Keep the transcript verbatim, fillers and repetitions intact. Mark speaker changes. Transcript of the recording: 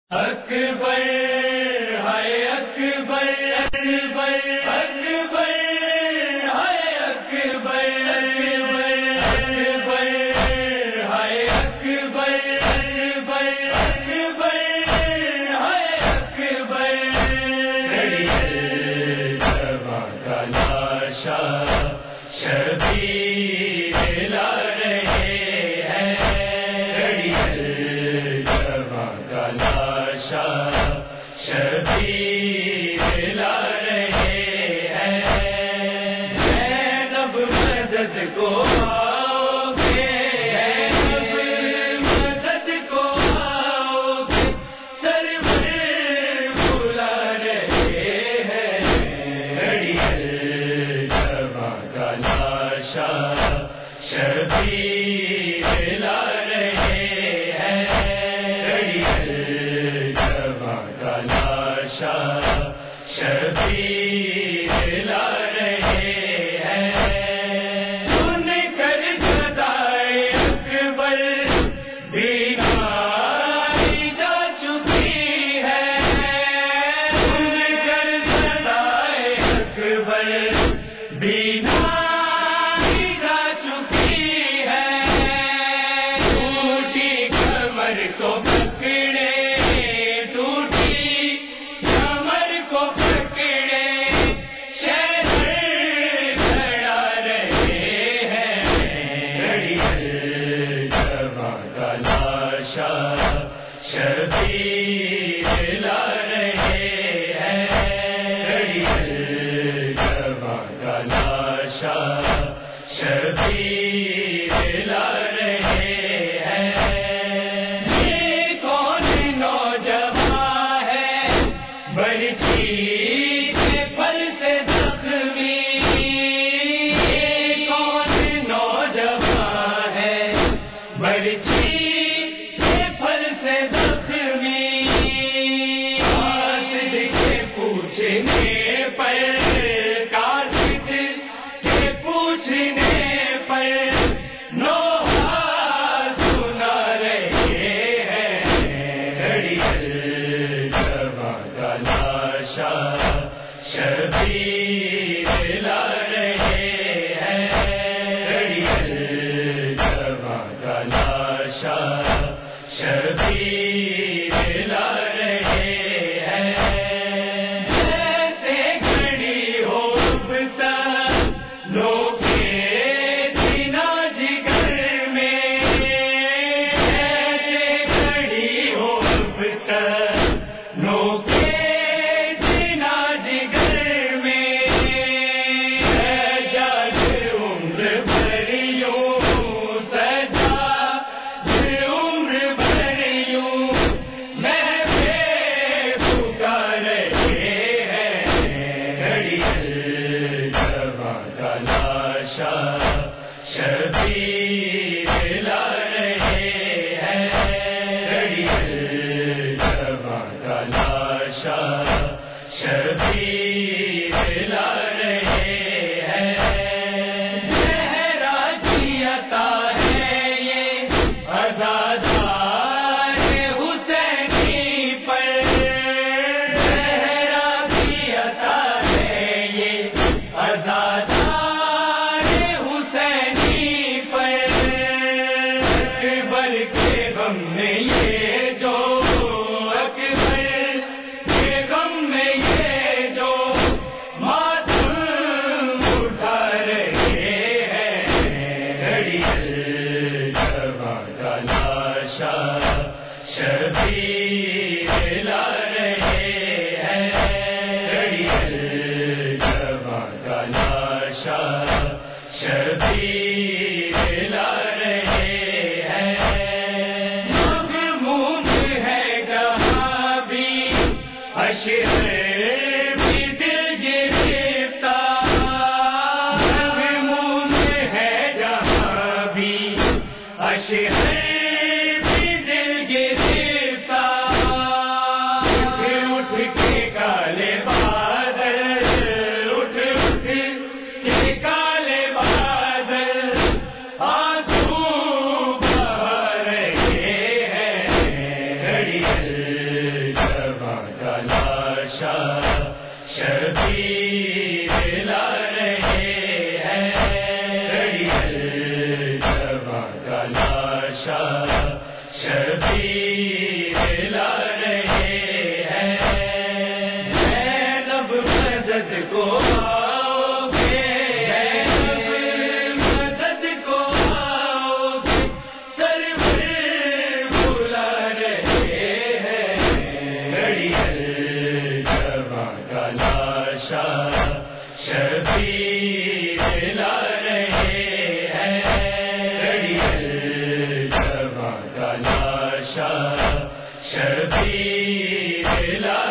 Speaker 1: اکبر ہے اکبر اکبر اکبر ہے اکبر اکبر ہے اکبر اکبر اکبر ہے اکبر جوان کا لاشا شبیر لا رہے ہیں جوان کا لاشا شبیر لا رہے ہیں زینب مدد کو آؤ گے مدد کو آؤ گے سرور بلا رہے ہیں جوان کا لاشا شبیر لا رہے شبیر لا رہے ہیں سن کر صدائے اکبر بیماری جا چکی ہے سن کر صدائے اکبر بیماری جا چکی ہے ٹوٹی کمر کو پکڑے شبیر لا رہے ہیں جوان کا لاشا شبیر لا رہے ہیں یہ کون نوجوان ہے برچھی کے پھل سے زخمی یہ کون نوجوان ہے برچھی پوچھنے پر قاصد کے پوچھنے پر نوحہ سنا رہے ہیں جوان کا لاشا شبیر لا رہے ہیں جوان کا لاشا شبیر لا رہے شبیر لا رہے ہیں جوان کا لاشا شبیر لا رہے ہیں زہرا کی عطا ہے یہ عزادار حسینی پر زہرا کی عطا ہے یہ عزادار غم میں یہ جو اکبر کے غم میں یہ جو ماتم اٹھا رہے ہیں جوان کا لاشا شبیر لا رہے ہیں جوان کا لاشا شبیر لا رہے اشعار بھی دل گرفتار مغموم ہے جہاں بھی اشعار بھی دل گرفتار اٹھ اٹھ کے کالے بادل اٹھ اٹھ کے کالے بادل آنسو بہا رہے ہیں کا لاشا شبیر لا رہے ہیں، گھڑیل جواں کا لاشا شبیر لا رہے ہیں، زینب مدد کو آؤ گے، زینب مدد کو آؤ گے، سرور بلا رہے ہیں، گھڑیل جواں کا لاشا شبیر لا رہے ہیں، گھڑیل جواں کا لاشا شبیر لا